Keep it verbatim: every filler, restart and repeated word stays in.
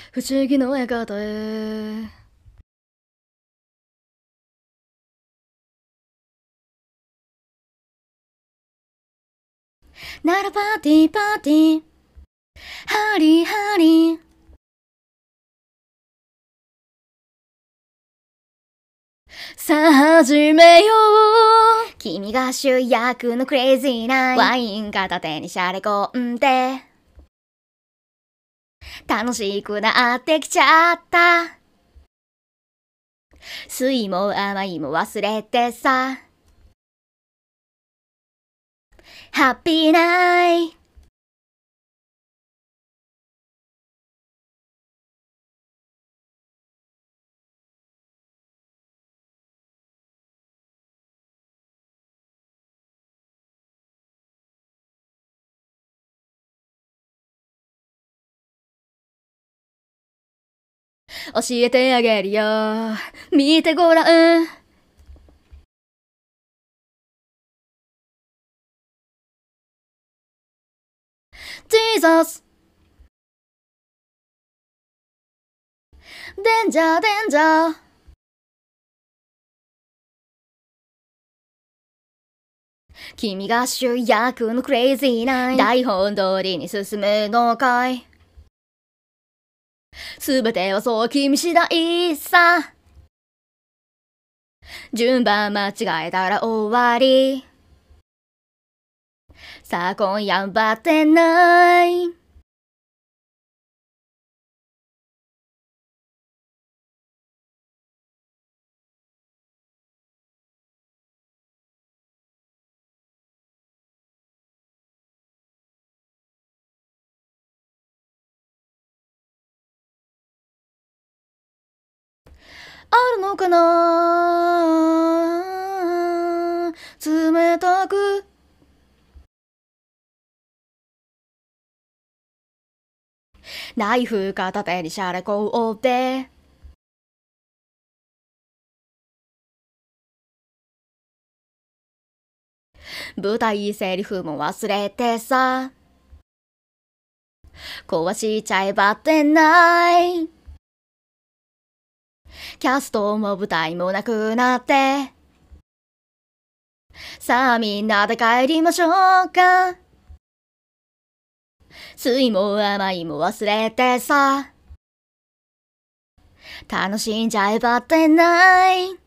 不思議の館へ。ならパーティーパーティー、ハリーハリー。さあ始めよう。君が主役のクレイジーナイト。ワイン片手にしゃれ込んで楽しくなってきちゃった。酸いも甘いも忘れてさ、ハッピーナイ。教えてあげるよ、見てごらん。ジーザスデンジャーデンジャー。君が主役のクレイジーナイト。台本通りに進むのかい。すべてはそう君次第さ。順番間違えたら終わり。さあ今夜バテない。あるのかな冷たくナイフ片手にしゃれ込んで舞台セリフも忘れてさ、壊しちゃえばってない。キャストも舞台もなくなって、さあみんなで帰りましょうか。酸いも甘いも忘れてさ、楽しんじゃえばってない。